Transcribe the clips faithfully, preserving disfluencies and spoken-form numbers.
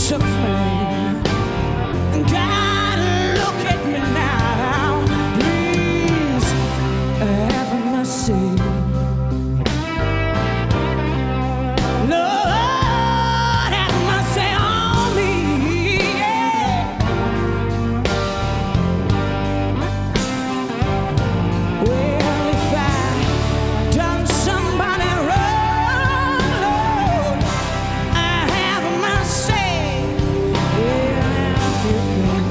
took me. God, look at me now. Please have mercy. Lord, have mercy on me. Yeah. Well, if I done somebody wrong, Lord, I have mercy. Yeah, if you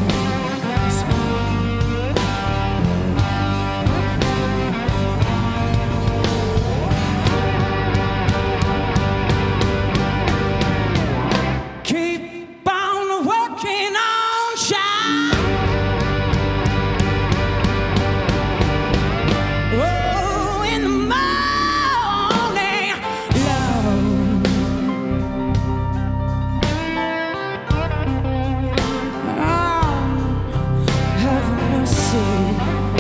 keep on working on, child. Oh, in the morning, Lord. Oh, have mercy.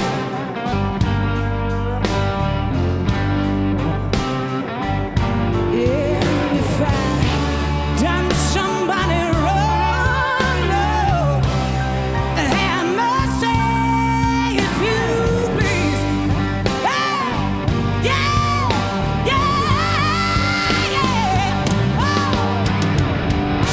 Yeah, if I done somebody wrong, Lord, have mercy if you please. Hey, yeah, yeah, yeah. Oh.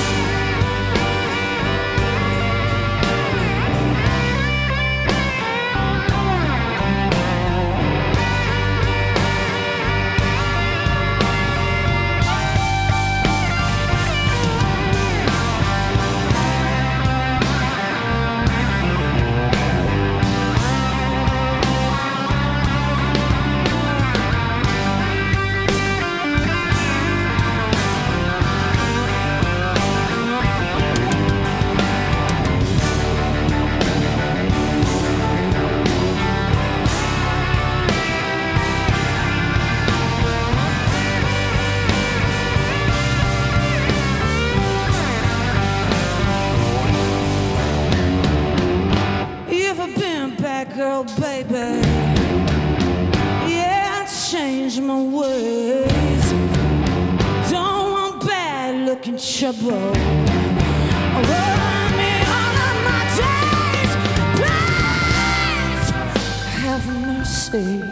If I've been a bad girl, baby, yeah, I changed my ways. Don't want bad looking trouble. Run me all of my days. Please have mercy.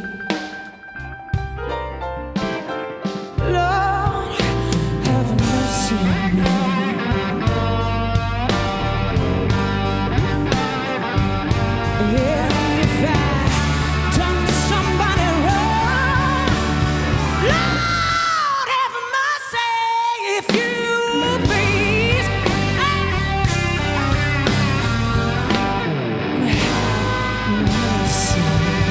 Lord, have mercy on me. Yeah, if I done somebody wrong, Lord, have mercy if you please. Have mercy.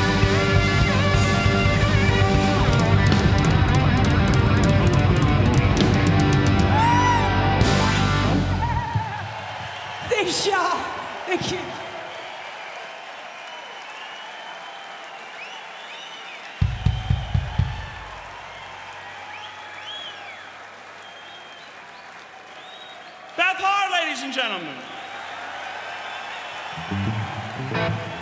Thanks, y'all. Thank you. Beth Hart, ladies and gentlemen.